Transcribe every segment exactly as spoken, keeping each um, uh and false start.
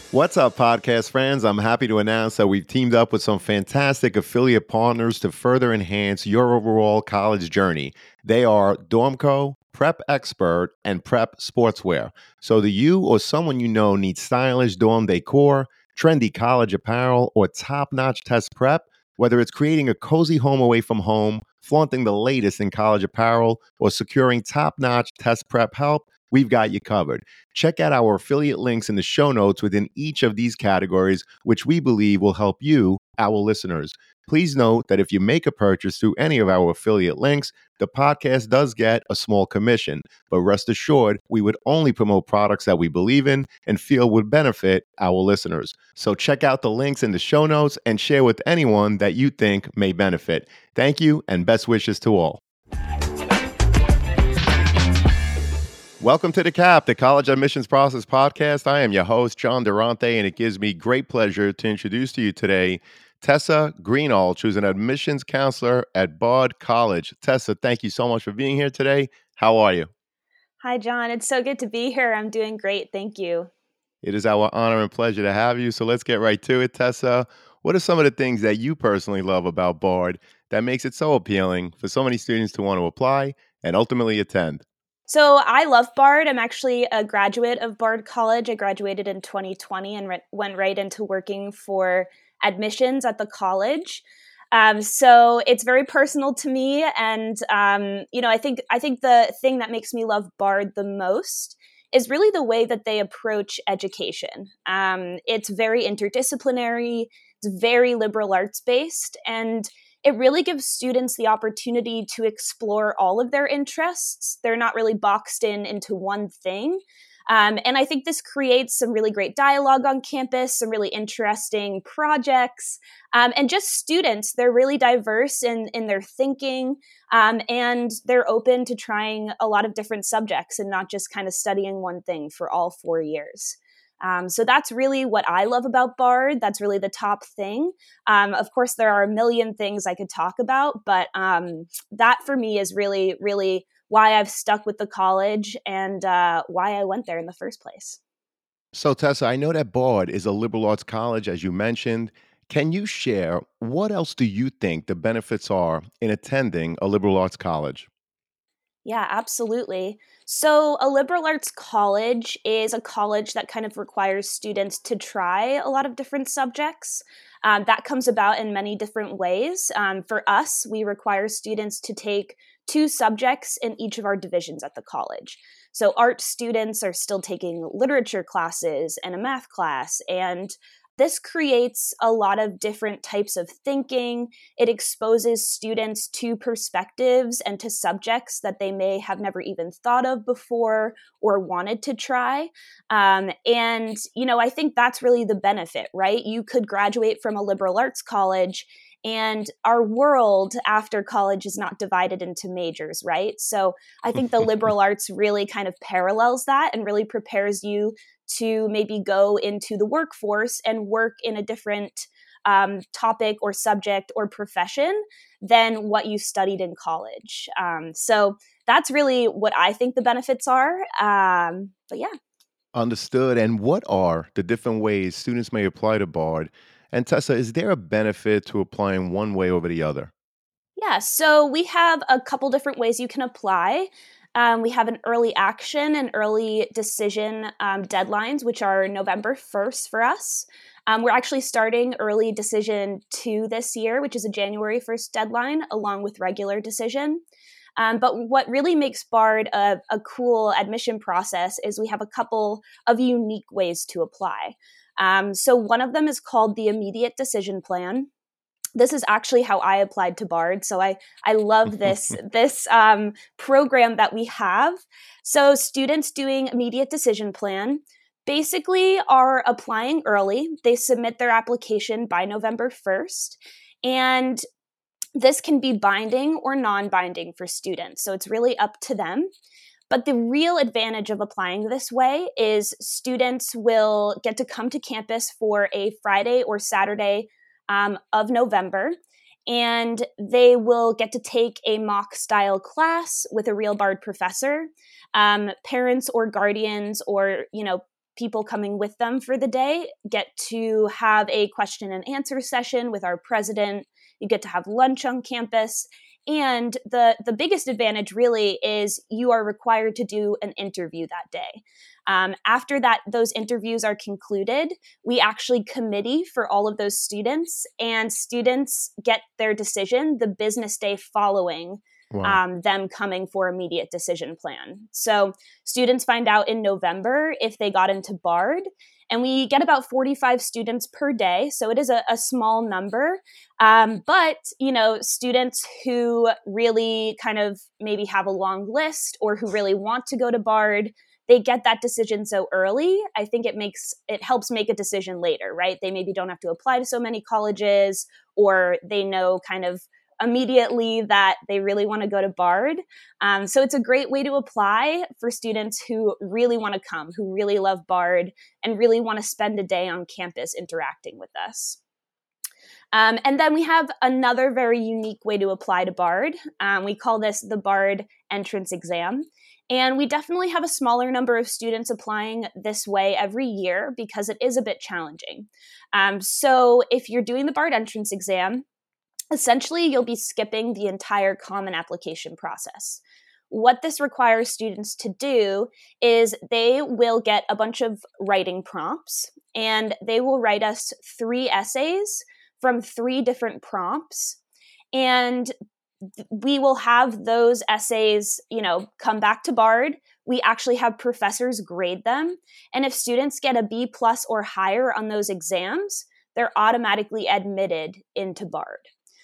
What's up, podcast friends? I'm happy to announce that we've teamed up with some fantastic affiliate partners to further enhance your overall college journey. They are Dormco, Prep Expert, and Prep Sportswear. So, do you or someone you know needs stylish dorm decor, trendy college apparel, or top-notch test prep? Whether it's creating a cozy home away from home, flaunting the latest in college apparel, or securing top-notch test prep help, we've got you covered. Check out our affiliate links in the show notes within each of these categories, which we believe will help you, our listeners. Please note that if you make a purchase through any of our affiliate links, the podcast does get a small commission. But rest assured, we would only promote products that we believe in and feel would benefit our listeners. So check out the links in the show notes and share with anyone that you think may benefit. Thank you and best wishes to all. Welcome to The Cap, the College Admissions Process Podcast. I am your host, John Durante, and it gives me great pleasure to introduce to you today Tessa Greenhalgh, who's an admissions counselor at Bard College. Tessa, thank you so much for being here today. How are you? Hi, John. It's so good to be here. I'm doing great. Thank you. It is our honor and pleasure to have you. So let's get right to it, Tessa. What are some of the things that you personally love about Bard that makes it so appealing for so many students to want to apply and ultimately attend? So I love Bard. I'm actually a graduate of Bard College. I graduated in twenty twenty and re- went right into working for admissions at the college. Um, so it's very personal to me, and um, you know, I think I think the thing that makes me love Bard the most is really the way that they approach education. Um, it's very interdisciplinary. It's very liberal arts based, and it really gives students the opportunity to explore all of their interests. They're not really boxed in into one thing. Um, and I think this creates some really great dialogue on campus, some really interesting projects, um, and just students. They're really diverse in, in their thinking, um, and they're open to trying a lot of different subjects and not just kind of studying one thing for all four years. Um, so that's really what I love about Bard. That's really the top thing. Um, of course, there are a million things I could talk about, but um, that for me is really, really why I've stuck with the college and uh, why I went there in the first place. So, Tessa, I know that Bard is a liberal arts college, as you mentioned. Can you share what else do you think the benefits are in attending a liberal arts college? Yeah, absolutely. So, a liberal arts college is a college that kind of requires students to try a lot of different subjects. Um, that comes about in many different ways. Um, for us, we require students to take two subjects in each of our divisions at the college. So, art students are still taking literature classes and a math class, and this creates a lot of different types of thinking. It exposes students to perspectives and to subjects that they may have never even thought of before or wanted to try. Um, and, you know, I think that's really the benefit, right? You could graduate from a liberal arts college, and our world after college is not divided into majors, right? So I think the liberal arts really kind of parallels that and really prepares you to maybe go into the workforce and work in a different um, topic or subject or profession than what you studied in college. Um, so that's really what I think the benefits are. Um, but yeah. Understood. And what are the different ways students may apply to Bard? And Tessa, is there a benefit to applying one way over the other? Yeah, so we have a couple different ways you can apply. Um, we have an early action and early decision um, deadlines, which are November first for us. Um, we're actually starting early decision two this year, which is a January first deadline, along with regular decision. Um, but what really makes Bard a, a cool admission process is we have a couple of unique ways to apply. Um, so one of them is called the immediate decision plan. This is actually how I applied to Bard. So I I love this this um, program that we have. So students doing immediate decision plan basically are applying early. They submit their application by November first, and this can be binding or non-binding for students. So it's really up to them. But the real advantage of applying this way is students will get to come to campus for a Friday or Saturday um, of November, and they will get to take a mock style class with a real Bard professor. Um, parents or guardians or, you know, people coming with them for the day get to have a question and answer session with our president. You get to have lunch on campus. And the, the biggest advantage really is you are required to do an interview that day. Um, after that, those interviews are concluded, we actually committee for all of those students, and students get their decision the business day following Wow. um, them coming for immediate decision plan. So students find out in November if they got into BARD, and we get about forty-five students per day. So it is a, a small number. Um, but, you know, students who really kind of maybe have a long list or who really want to go to BARD, they get that decision so early. I think it makes, it helps make a decision later, right? They maybe don't have to apply to so many colleges, or they know kind of immediately that they really want to go to BARD. Um, so it's a great way to apply for students who really want to come, who really love BARD and really want to spend a day on campus interacting with us. Um, and then we have another very unique way to apply to BARD. Um, we call this the BARD entrance exam. And we definitely have a smaller number of students applying this way every year because it is a bit challenging. Um, so if you're doing the BARD entrance exam, essentially you'll be skipping the entire common application process. What this requires students to do is they will get a bunch of writing prompts, and they will write us three essays from three different prompts. And we will have those essays, you know, come back to BARD. We actually have professors grade them. And if students get a B plus or higher on those exams, they're automatically admitted into BARD.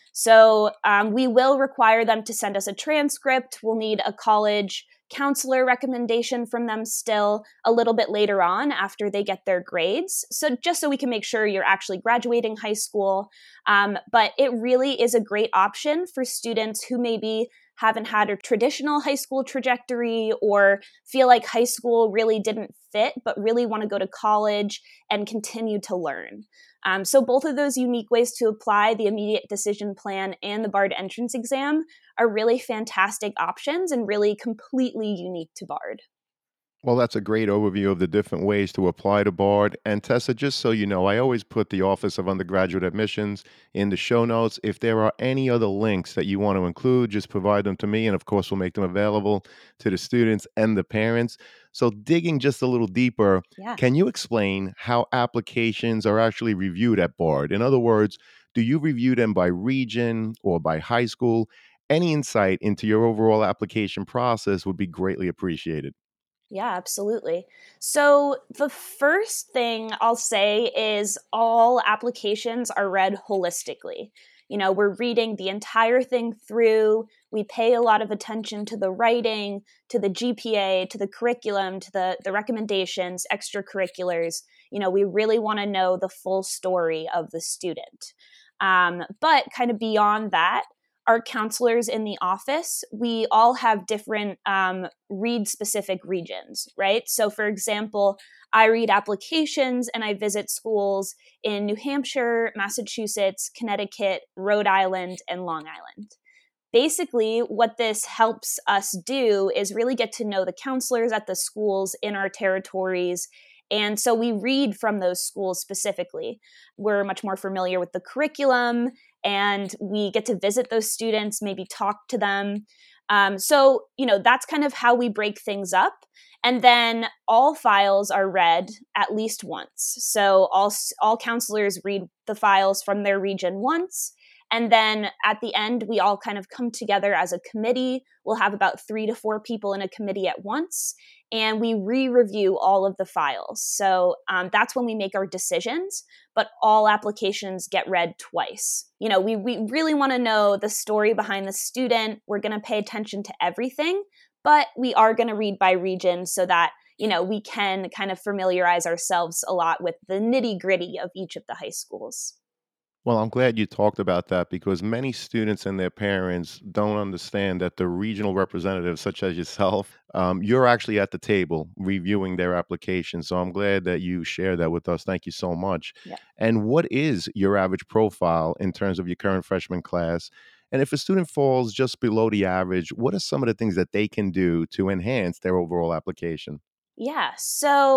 So um, we will require them to send us a transcript. We'll need a college counselor recommendation from them still a little bit later on after they get their grades. So just so we can make sure you're actually graduating high school. Um, but it really is a great option for students who maybe haven't had a traditional high school trajectory or feel like high school really didn't fit, but really want to go to college and continue to learn. Um, so both of those unique ways to apply the immediate decision plan and the BARD entrance exam are really fantastic options and really completely unique to BARD. Well, that's a great overview of the different ways to apply to BARD. And Tessa, just so you know, I always put the Office of Undergraduate Admissions in the show notes. If there are any other links that you want to include, just provide them to me. And of course, we'll make them available to the students and the parents. So, digging just a little deeper, Yeah. can you explain how applications are actually reviewed at BARD? In other words, do you review them by region or by high school? Any insight into your overall application process would be greatly appreciated. Yeah, absolutely. So the first thing I'll say is all applications are read holistically. You know, we're reading the entire thing through. We pay a lot of attention to the writing, to the G P A, to the curriculum, to the, the recommendations, extracurriculars. You know, we really want to know the full story of the student. Um, but kind of beyond that, our counselors in the office, we all have different um, read specific regions, right? So, for example, I read applications and I visit schools in New Hampshire, Massachusetts, Connecticut, Rhode Island, and Long Island. Basically, what this helps us do is really get to know the counselors at the schools in our territories. And so we read from those schools specifically. We're much more familiar with the curriculum, and we get to visit those students, maybe talk to them. Um, so, you know, that's kind of how we break things up. And then all files are read at least once. So all, all counselors read the files from their region once. And then at the end, we all kind of come together as a committee. We'll have about three to four people in a committee at once, and we re-review all of the files. So um, that's when we make our decisions, but all applications get read twice. You know, we, we really want to know the story behind the student. We're going to pay attention to everything, but we are going to read by region so that, you know, we can kind of familiarize ourselves a lot with the nitty gritty of each of the high schools. Well, I'm glad you talked about that because many students and their parents don't understand that the regional representatives, such as yourself, um, you're actually at the table reviewing their application. So I'm glad that you share that with us. Thank you so much. Yeah. And what is your average profile in terms of your current freshman class? And if a student falls just below the average, what are some of the things that they can do to enhance their overall application? Yeah. So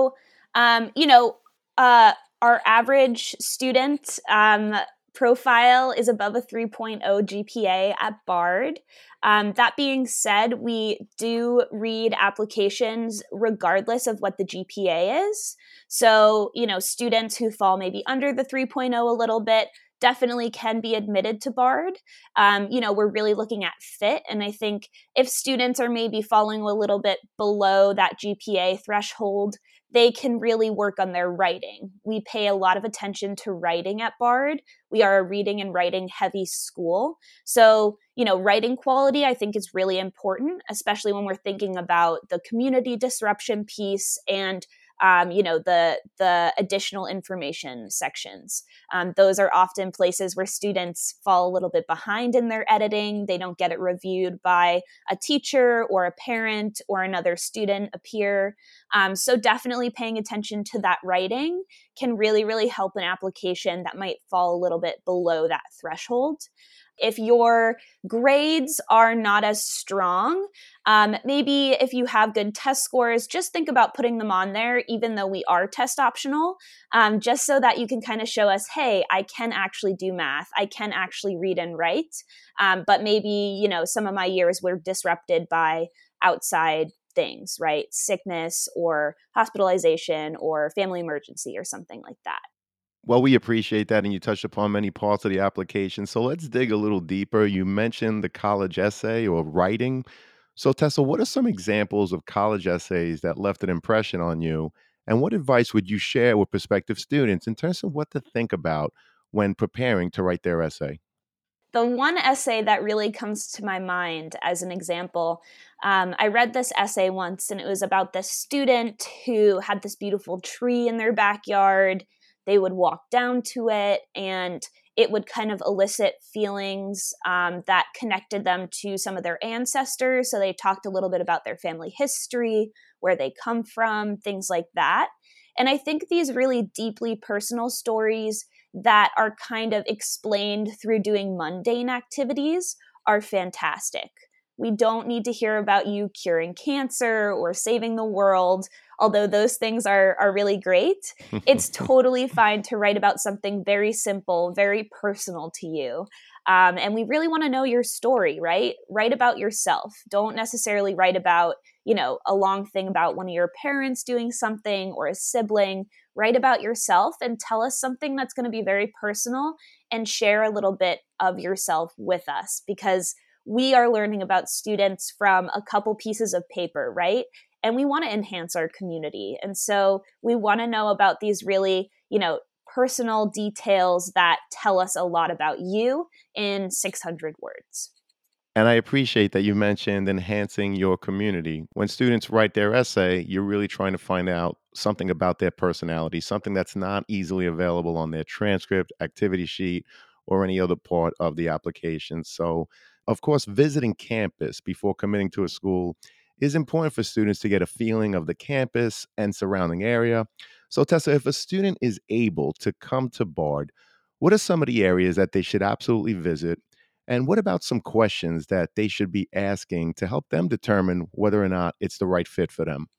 Um, you know, uh, our average student um, profile is above a three point oh G P A at Bard. Um, that being said, we do read applications regardless of what the G P A is. So, you know, students who fall maybe under the three point oh a little bit definitely can be admitted to Bard. Um, you know, we're really looking at fit. And I think if students are maybe falling a little bit below that G P A threshold, they can really work on their writing. We pay a lot of attention to writing at Bard. We are a reading and writing heavy school. So, you know, writing quality, I think, is really important, especially when we're thinking about the community disruption piece and Um, you know, the the additional information sections. Um, those are often places where students fall a little bit behind in their editing. They don't get it reviewed by a teacher or a parent or another student, a peer. Um, so definitely paying attention to that writing can really, really help an application that might fall a little bit below that threshold. If your grades are not as strong, um, maybe if you have good test scores, just think about putting them on there, even though we are test optional, um, just so that you can kind of show us, hey, I can actually do math. I can actually read and write. Um, but maybe, you know, some of my years were disrupted by outside things, right? Sickness or hospitalization or family emergency or something like that. Well, we appreciate that, and you touched upon many parts of the application. So let's dig a little deeper. You mentioned the college essay or writing. So, Tessa, what are some examples of college essays that left an impression on you? And what advice would you share with prospective students in terms of what to think about when preparing to write their essay? The one essay that really comes to my mind as an example, um, I read this essay once and it was about this student who had this beautiful tree in their backyard. They would walk down to it and it would kind of elicit feelings um, that connected them to some of their ancestors. So they talked a little bit about their family history, where they come from, things like that. And I think these really deeply personal stories that are kind of explained through doing mundane activities are fantastic. We don't need to hear about you curing cancer or saving the world, although those things are, are really great. It's totally fine to write about something very simple, very personal to you. Um, and we really want to know your story, right? Write about yourself. Don't necessarily write about, you know, a long thing about one of your parents doing something or a sibling. Write about yourself and tell us something that's going to be very personal and share a little bit of yourself with us because we are learning about students from a couple pieces of paper, right? And we want to enhance our community. And so we want to know about these really, you know, personal details that tell us a lot about you in six hundred words. And I appreciate that you mentioned enhancing your community. When students write their essay, you're really trying to find out something about their personality, something that's not easily available on their transcript, activity sheet, or any other part of the application. So, of course, visiting campus before committing to a school is important for students to get a feeling of the campus and surrounding area. So, Tessa, if a student is able to come to Bard, what are some of the areas that they should absolutely visit? And what about some questions that they should be asking to help them determine whether or not it's the right fit for them?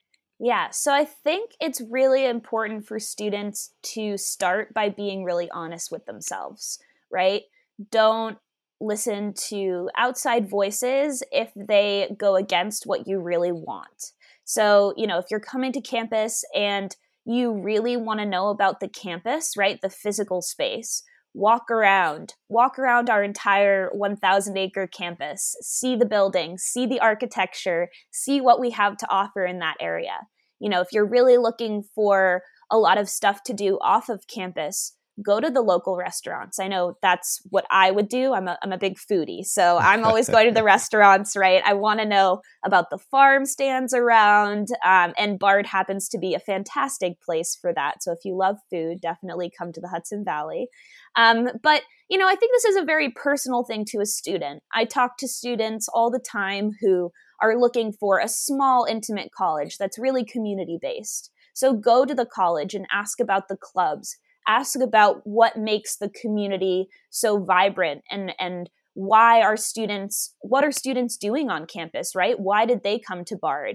Yeah, so I think it's really important for students to start by being really honest with themselves, right? Don't listen to outside voices if they go against what you really want. So, you know, if you're coming to campus and you really want to know about the campus, right? The physical space, walk around, walk around our entire one thousand acre campus, see the buildings, see the architecture, see what we have to offer in that area. You know, if you're really looking for a lot of stuff to do off of campus, go to the local restaurants. I know that's what I would do. I'm a, I'm a big foodie. So I'm always going to the restaurants, right? I want to know about the farm stands around. Um, and Bard happens to be a fantastic place for that. So if you love food, definitely come to the Hudson Valley. Um, but, you know, I think this is a very personal thing to a student. I talk to students all the time who are looking for a small, intimate college that's really community based. So go to the college and ask about the clubs, ask about what makes the community so vibrant and, and why are students, what are students doing on campus, right? Why did they come to Bard?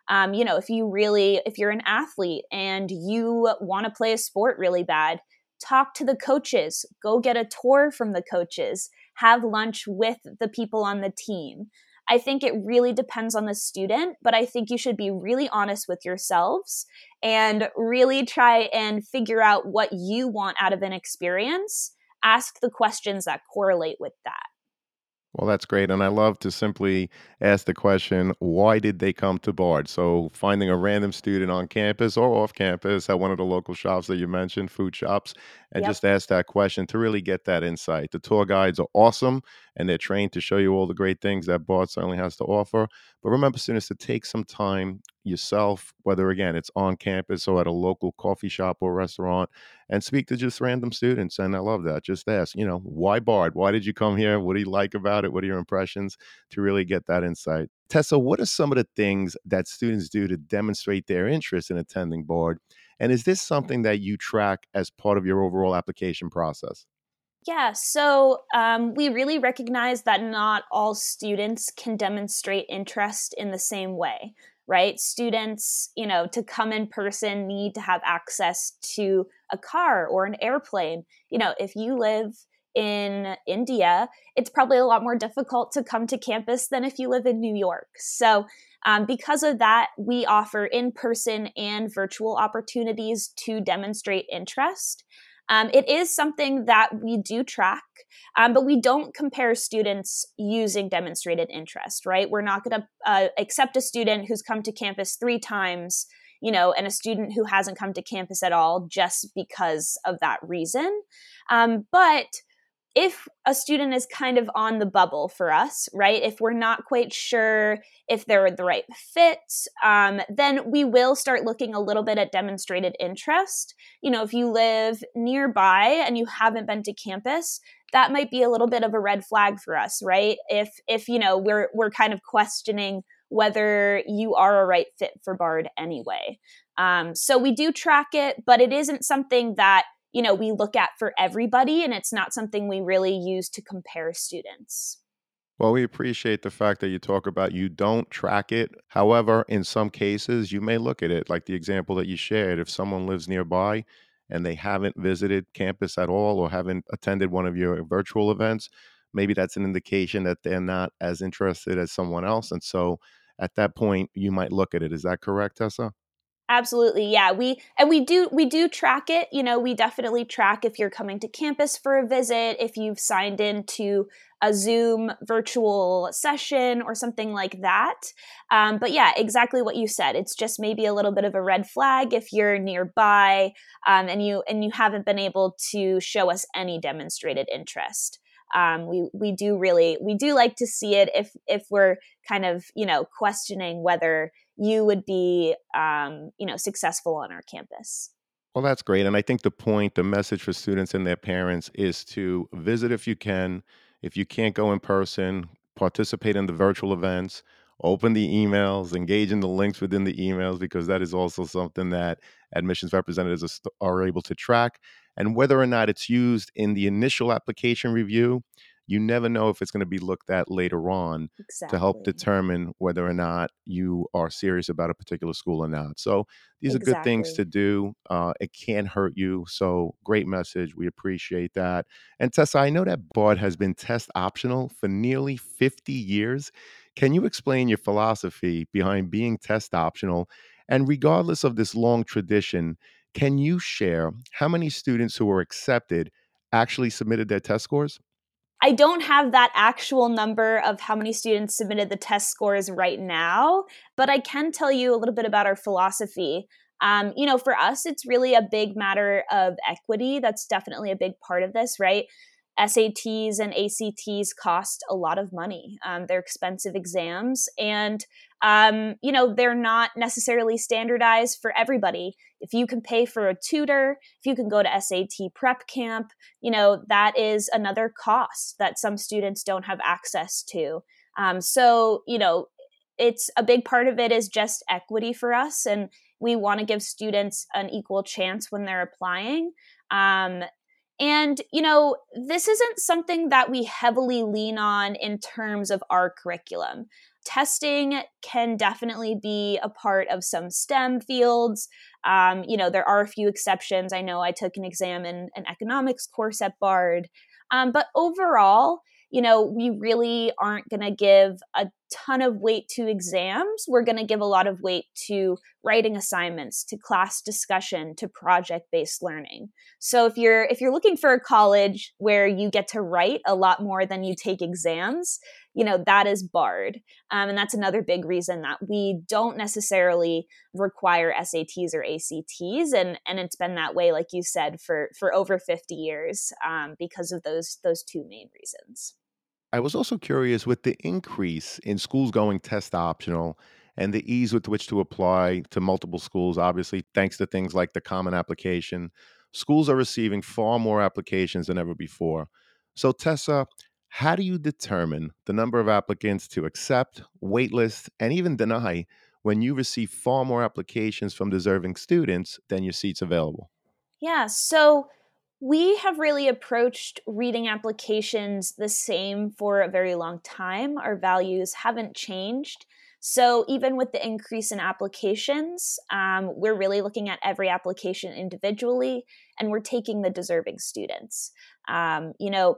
Um, you know, if you really, if you're an athlete and you want to play a sport really bad, talk to the coaches, go get a tour from the coaches, have lunch with the people on the team. I think it really depends on the student, but I think you should be really honest with yourselves and really try and figure out what you want out of an experience. Ask the questions that correlate with that. Well, that's great. And I love to simply ask the question, why did they come to Bard? So finding a random student on campus or off campus at one of the local shops that you mentioned, food shops, and Yep. just ask that question to really get that insight. The tour guides are awesome and they're trained to show you all the great things that Bard certainly has to offer. But remember, students, to take some time yourself, whether again it's on campus or at a local coffee shop or restaurant, and speak to just random students. And I love that. Just ask, you know, why Bard? Why did you come here? What do you like about it? What are your impressions, to really get that insight? Tessa, what are some of the things that students do to demonstrate their interest in attending Bard? And is this something that you track as part of your overall application process? Yeah, so um, we really recognize that not all students can demonstrate interest in the same way, right? Students, you know, to come in person need to have access to a car or an airplane. You know, if you live in India, it's probably a lot more difficult to come to campus than if you live in New York. So, um, because of that, we offer in person and virtual opportunities to demonstrate interest. Um, it is something that we do track, um, but we don't compare students using demonstrated interest, right? We're not going to uh, accept a student who's come to campus three times, you know, and a student who hasn't come to campus at all just because of that reason. Um, but if a student is kind of on the bubble for us, right? If we're not quite sure if they're the right fit, um, then we will start looking a little bit at demonstrated interest. You know, if you live nearby and you haven't been to campus, that might be a little bit of a red flag for us, right? If if you know we're we're kind of questioning whether you are a right fit for Bard anyway. Um, so we do track it, but it isn't something that you know, we look at for everybody, and it's not something we really use to compare students. Well, we appreciate the fact that you talk about you don't track it. However, in some cases, you may look at it, like the example that you shared. If someone lives nearby and they haven't visited campus at all or haven't attended one of your virtual events, maybe that's an indication that they're not as interested as someone else. And so at that point, you might look at it. Is that correct, Tessa? Absolutely. Yeah. We and we do we do track it. You know, we definitely track if you're coming to campus for a visit, if you've signed into a Zoom virtual session or something like that. Um, but yeah, exactly what you said. It's just maybe a little bit of a red flag if you're nearby um, and you and you haven't been able to show us any demonstrated interest. Um, we we do really we do like to see it if if we're kind of you know questioning whether you would be, um, you know, successful on our campus. Well, that's great. And I think the point, the message for students and their parents is to visit if you can. If you can't go in person, participate in the virtual events, open the emails, engage in the links within the emails, because that is also something that admissions representatives are, st- are able to track. And whether or not it's used in the initial application review, you never know if it's going to be looked at later on to help Exactly. determine whether or not you are serious about a particular school or not. So, these are good things Exactly. to do. Uh, it can't hurt you. So great message. We appreciate that. And Tessa, I know that Bard has been test optional for nearly fifty years. Can you explain your philosophy behind being test optional? And regardless of this long tradition, can you share how many students who were accepted actually submitted their test scores? I don't have that actual number of how many students submitted the test scores right now, but I can tell you a little bit about our philosophy. Um, you know, for us, it's really a big matter of equity. That's definitely a big part of this, right? S A Ts and A C Ts cost a lot of money. Um, they're expensive exams, and um, you know they're not necessarily standardized for everybody. If you can pay for a tutor, if you can go to S A T prep camp, you know that is another cost that some students don't have access to. Um, so you know it's a big part of it is just equity for us, and we want to give students an equal chance when they're applying. Um, and, you know, this isn't something that we heavily lean on in terms of our curriculum. testing can definitely be a part of some STEM fields. Um, you know, there are a few exceptions. I know I took an exam in an economics course at Bard. Um, but overall, you know, we really aren't going to give a ton of weight to exams. We're going to give a lot of weight to writing assignments, to class discussion, to project-based learning. So if you're if you're looking for a college where you get to write a lot more than you take exams, you know, that is Bard. Um, and that's another big reason that we don't necessarily require S A Ts or A C Ts. And, and it's been that way, like you said, for, for over fifty years um, because of those, those two main reasons. I was also curious with the increase in schools going test optional and the ease with which to apply to multiple schools, obviously, thanks to things like the Common Application, schools are receiving far more applications than ever before. So, Tessa, how do you determine the number of applicants to accept, waitlist, and even deny when you receive far more applications from deserving students than your seats available? Yeah, so we have really approached reading applications the same for a very long time. Our values haven't changed. So even with the increase in applications, um, we're really looking at every application individually, and we're taking the deserving students. Um, you know,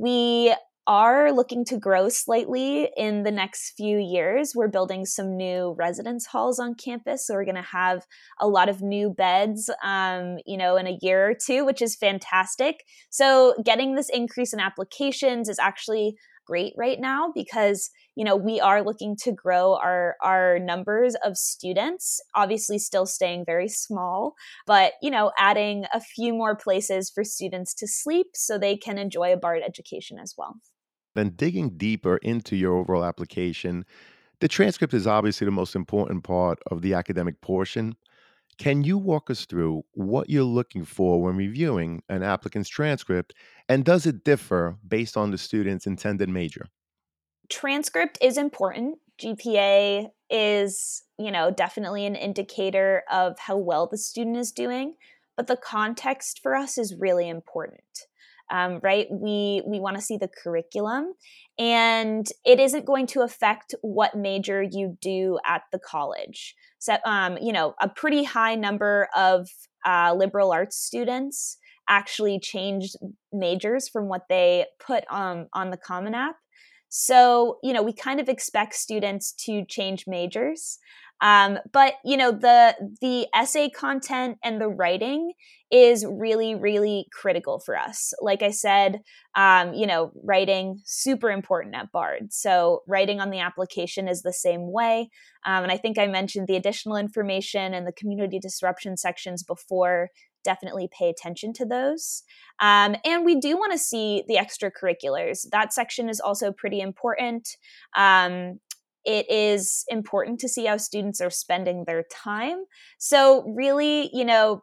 we are looking to grow slightly in the next few years. We're building some new residence halls on campus, so we're going to have a lot of new beds, um, you know, in a year or two, which is fantastic. So getting this increase in applications is actually great right now because, you know, we are looking to grow our our numbers of students, obviously still staying very small, but, you know, adding a few more places for students to sleep so they can enjoy a Bard education as well. Then digging deeper into your overall application, the transcript is obviously the most important part of the academic portion. Can you walk us through what you're looking for when reviewing an applicant's transcript, and does it differ based on the student's intended major? Transcript is important. G P A is, you know, definitely an indicator of how well the student is doing, but the context for us is really important. Um, right? We we want to see the curriculum, and it isn't going to affect what major you do at the college. So, um, you know, a pretty high number of uh, liberal arts students actually changed majors from what they put um, on the Common App. So, you know, we kind of expect students to change majors. Um, but, you know, the the essay content and the writing is really, really critical for us. Like I said, um, you know, writing super important at Bard. So writing on the application is the same way. Um, and I think I mentioned the additional information and the community disruption sections before. Definitely pay attention to those. Um, and we do want to see the extracurriculars. That section is also pretty important. Um, it is important to see how students are spending their time. So, really, you know,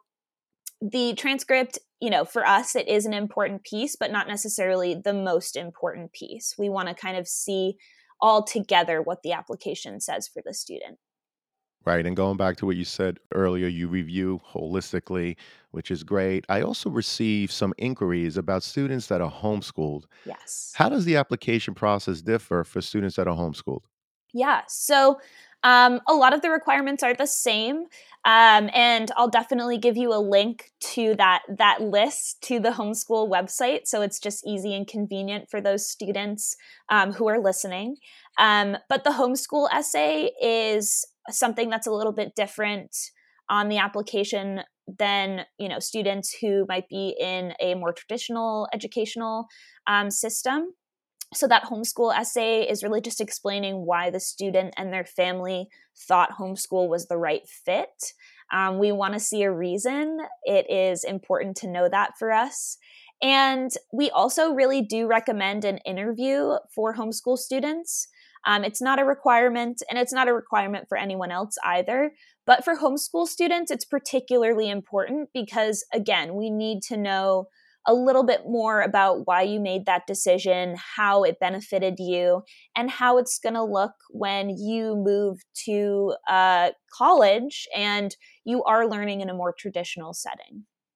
the transcript, you know, for us, it is an important piece, but not necessarily the most important piece. We want to kind of see all together what the application says for the student. Right. And going back to what you said earlier, you review holistically, which is great. I also received some inquiries about students that are homeschooled. Yes. How does the application process differ for students that are homeschooled? Yeah. So um, a lot of the requirements are the same. Um, and I'll definitely give you a link to that that list to the homeschool website, so it's just easy and convenient for those students um, who are listening. Um, but the homeschool essay is something that's a little bit different on the application than, you know, students who might be in a more traditional educational um, system. So that homeschool essay is really just explaining why the student and their family thought homeschool was the right fit. Um, we want to see a reason. It is important to know that for us. And we also really do recommend an interview for homeschool students. Um, it's not a requirement, and it's not a requirement for anyone else either. But for homeschool students, it's particularly important because, again, we need to know a little bit more about why you made that decision, how it benefited you, and how it's going to look when you move to uh, college and you are learning in a more traditional setting.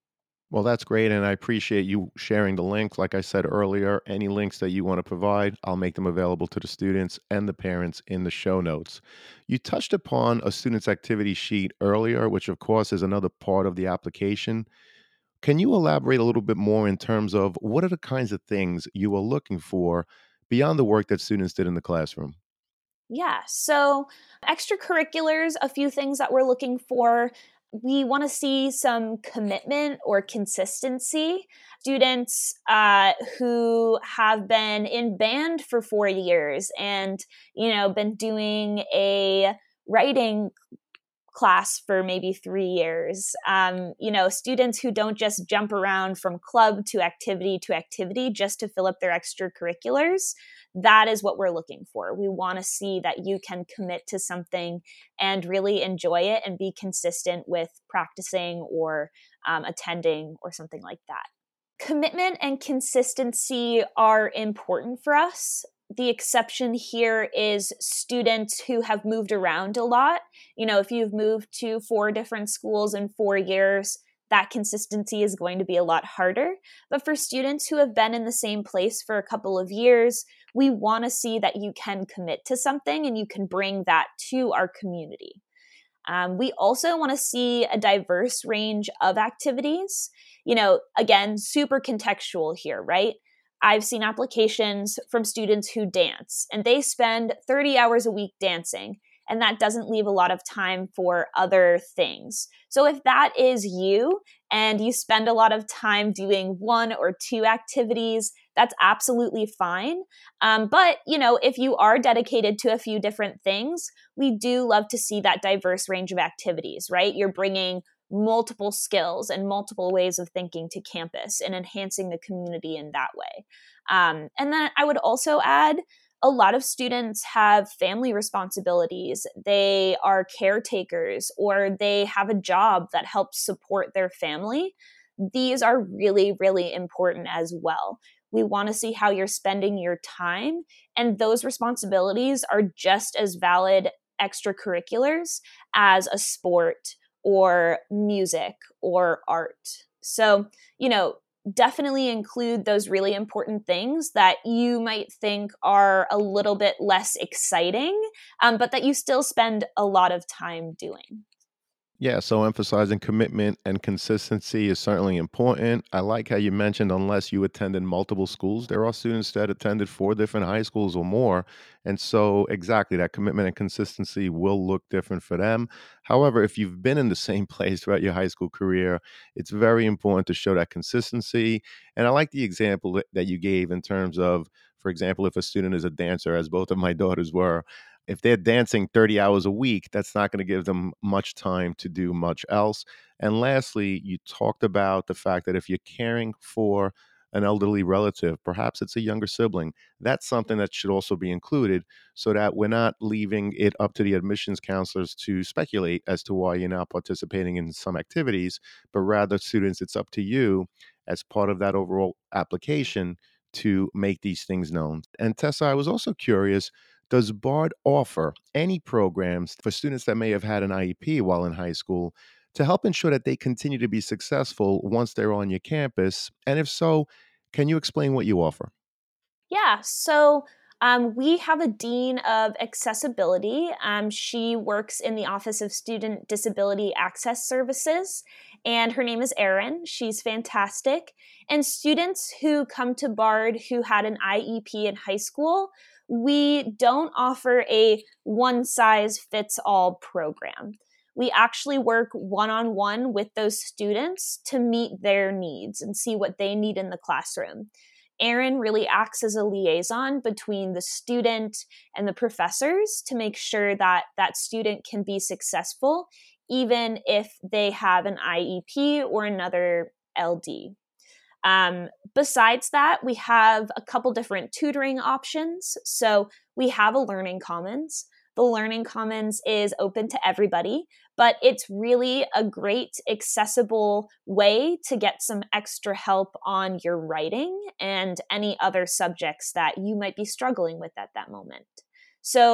Well, that's great, and I appreciate you sharing the links. Like I said earlier, any links that you want to provide, I'll make them available to the students and the parents in the show notes. You touched upon a student's activity sheet earlier, which of course is another part of the application. Can you elaborate a little bit more in terms of what are the kinds of things you are looking for beyond the work that students did in the classroom? Yeah. So, extracurriculars, a few things that we're looking for. We want to see some commitment or consistency. Students uh, who have been in band for four years and, you know, been doing a writing class for maybe three years. Um, you know, students who don't just jump around from club to activity to activity just to fill up their extracurriculars. That is what we're looking for. We want to see that you can commit to something and really enjoy it and be consistent with practicing or um, attending or something like that. Commitment and consistency are important for us. The exception here is students who have moved around a lot. You know, if you've moved to four different schools in four years, that consistency is going to be a lot harder. But for students who have been in the same place for a couple of years, we want to see that you can commit to something and you can bring that to our community. Um, we also want to see a diverse range of activities. You know, again, super contextual here, right? I've seen applications from students who dance and they spend thirty hours a week dancing, and that doesn't leave a lot of time for other things. So, if that is you and you spend a lot of time doing one or two activities, that's absolutely fine. Um, but, you know, if you are dedicated to a few different things, we do love to see that diverse range of activities, right? You're bringing multiple skills and multiple ways of thinking to campus and enhancing the community in that way. Um, and then I would also add a lot of students have family responsibilities. They are caretakers or they have a job that helps support their family. These are really, really important as well. We want to see how you're spending your time, and those responsibilities are just as valid extracurriculars as a sport or music or art. So, you know, definitely include those really important things that you might think are a little bit less exciting, um, but that you still spend a lot of time doing. Yeah, so emphasizing commitment and consistency is certainly important. I like how you mentioned unless you attended multiple schools, there are students that attended four different high schools or more. And so, exactly, that commitment and consistency will look different for them. However, if you've been in the same place throughout your high school career, it's very important to show that consistency. And I like the example that that you gave in terms of, for example, if a student is a dancer, as both of my daughters were, if they're dancing thirty hours a week, that's not going to give them much time to do much else. And lastly, you talked about the fact that if you're caring for an elderly relative, perhaps it's a younger sibling, that's something that should also be included so that we're not leaving it up to the admissions counselors to speculate as to why you're not participating in some activities, but rather, students, it's up to you as part of that overall application to make these things known. And Tessa, I was also curious, does BARD offer any programs for students that may have had an I E P while in high school to help ensure that they continue to be successful once they're on your campus? And if so, can you explain what you offer? Yeah, so um, we have a dean of accessibility. Um, she works in the Office of Student Disability Access Services, and her name is Erin. She's fantastic. And students who come to BARD who had an I E P in high school, we don't offer a one size fits all program. We actually work one on one with those students to meet their needs and see what they need in the classroom. Erin really acts as a liaison between the student and the professors to make sure that that student can be successful, even if they have an I E P or another L D. Um, besides that, we have a couple different tutoring options. So we have a Learning Commons. The Learning Commons is open to everybody, but it's really a great, accessible way to get some extra help on your writing and any other subjects that you might be struggling with at that moment. So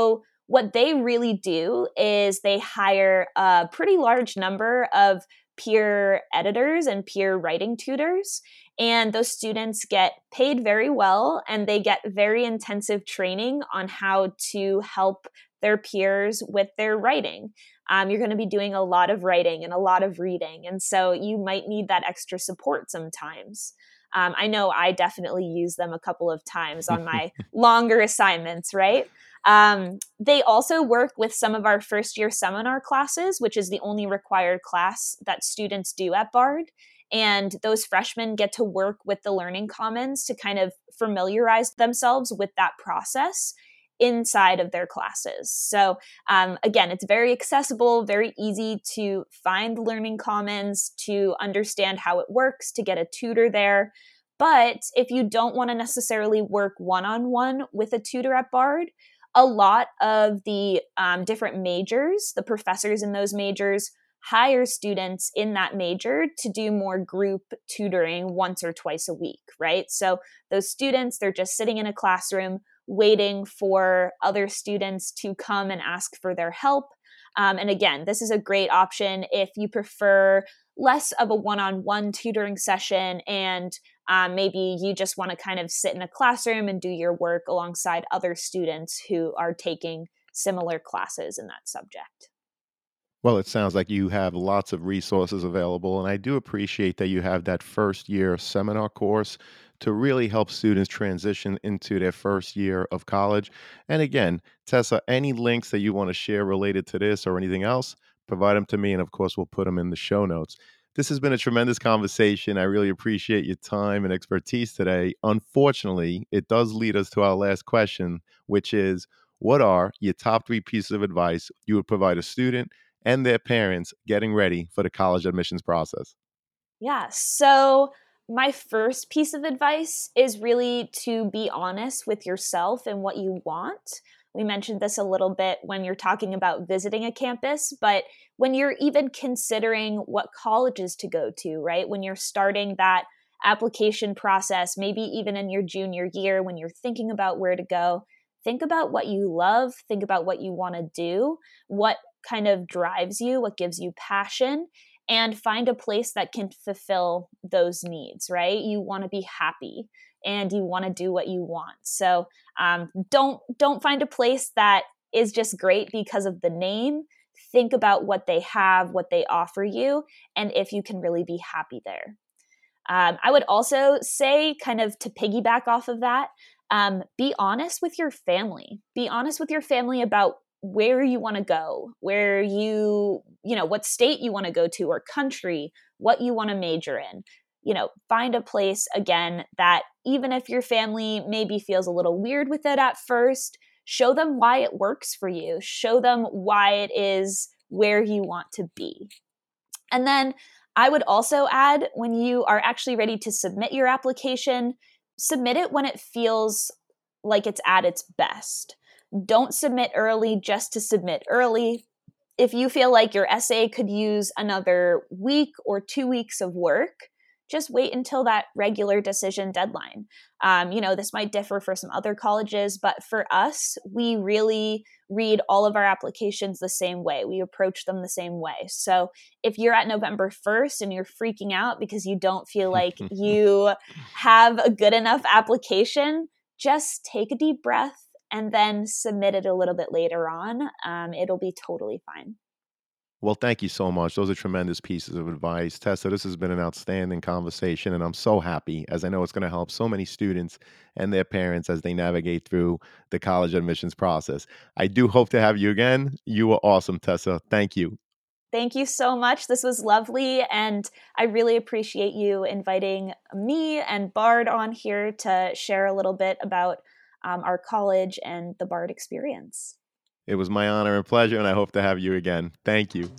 what they really do is they hire a pretty large number of peer editors and peer writing tutors. And those students get paid very well, and they get very intensive training on how to help their peers with their writing. Um, you're going to be doing a lot of writing and a lot of reading. And so you might need that extra support sometimes. Um, I know I definitely use them a couple of times on my longer assignments, right? Um, they also work with some of our first year seminar classes, which is the only required class that students do at Bard. And those freshmen get to work with the Learning Commons to kind of familiarize themselves with that process inside of their classes. So um, again, it's very accessible, very easy to find the Learning Commons, to understand how it works, to get a tutor there. But if you don't want to necessarily work one-on-one with a tutor at Bard, a lot of the um, different majors, the professors in those majors, hire students in that major to do more group tutoring once or twice a week, right? So those students, they're just sitting in a classroom waiting for other students to come and ask for their help. Um, and again, this is a great option if you prefer less of a one-on-one tutoring session and um, maybe you just want to kind of sit in a classroom and do your work alongside other students who are taking similar classes in that subject. Well, it sounds like you have lots of resources available, and I do appreciate that you have that first year seminar course to really help students transition into their first year of college. And again, Tessa, any links that you want to share related to this or anything else, provide them to me, and of course, we'll put them in the show notes. This has been a tremendous conversation. I really appreciate your time and expertise today. Unfortunately, it does lead us to our last question, which is, what are your top three pieces of advice you would provide a student and their parents getting ready for the college admissions process? Yeah, so my first piece of advice is really to be honest with yourself and what you want. We mentioned this a little bit when you're talking about visiting a campus, but when you're even considering what colleges to go to, right? When you're starting that application process, maybe even in your junior year, when you're thinking about where to go, think about what you love, think about what you want to do, what kind of drives you, what gives you passion, and find a place that can fulfill those needs, right? You want to be happy and you want to do what you want. So um, don't don't find a place that is just great because of the name. Think about what they have, what they offer you, and if you can really be happy there. Um, I would also say, kind of to piggyback off of that, um, be honest with your family. Be honest with your family about where you want to go, where you, you know, what state you want to go to or country, what you want to major in. You know, find a place, again, that even if your family maybe feels a little weird with it at first, show them why it works for you. Show them why it is where you want to be. And then I would also add, when you are actually ready to submit your application, submit it when it feels like it's at its best. Don't submit early just to submit early. If you feel like your essay could use another week or two weeks of work, just wait until that regular decision deadline. Um, you know, this might differ for some other colleges, but for us, we really read all of our applications the same way. We approach them the same way. So if you're at November first and you're freaking out because you don't feel like you have a good enough application, just take a deep breath and then submit it a little bit later on. Um, it'll be totally fine. Well, thank you so much. Those are tremendous pieces of advice. Tessa, this has been an outstanding conversation, and I'm so happy, as I know it's going to help so many students and their parents as they navigate through the college admissions process. I do hope to have you again. You were awesome, Tessa. Thank you. Thank you so much. This was lovely, and I really appreciate you inviting me and Bard on here to share a little bit about um, our college and the Bard experience. It was my honor and pleasure, and I hope to have you again. Thank you.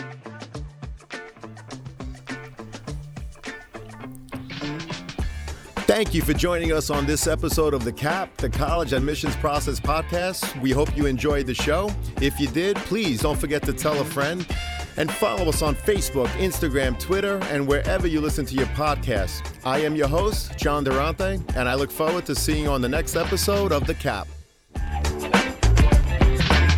Thank you for joining us on this episode of The C A P, the College Admissions Process Podcast. We hope you enjoyed the show. If you did, please don't forget to tell a friend and follow us on Facebook, Instagram, Twitter, and wherever you listen to your podcasts. I am your host, John Durante, and I look forward to seeing you on the next episode of The C A P.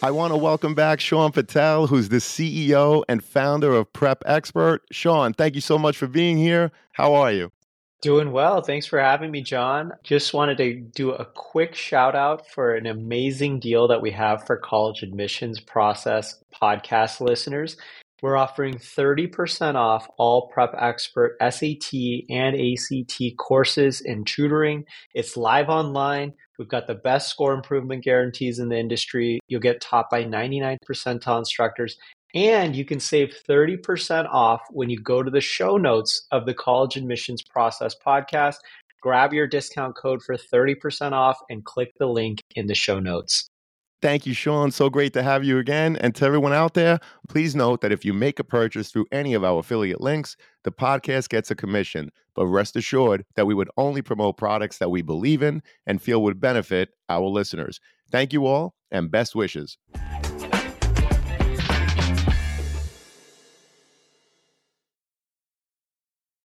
I want to welcome back Sean Patel, who's the C E O and founder of Prep Expert. Sean, thank you so much for being here. How are you? Doing well. Thanks for having me, John. Just wanted to do a quick shout out for an amazing deal that we have for college admissions process podcast listeners. We're offering thirty percent off all Prep Expert S A T and A C T courses and tutoring. It's live online. We've got the best score improvement guarantees in the industry. You'll get taught by ninety-nine percentile instructors. And you can save thirty percent off when you go to the show notes of the College Admissions Process podcast. Grab your discount code for thirty percent off and click the link in the show notes. Thank you, Sean. So great to have you again. And to everyone out there, please note that if you make a purchase through any of our affiliate links, the podcast gets a commission. But rest assured that we would only promote products that we believe in and feel would benefit our listeners. Thank you all, and best wishes.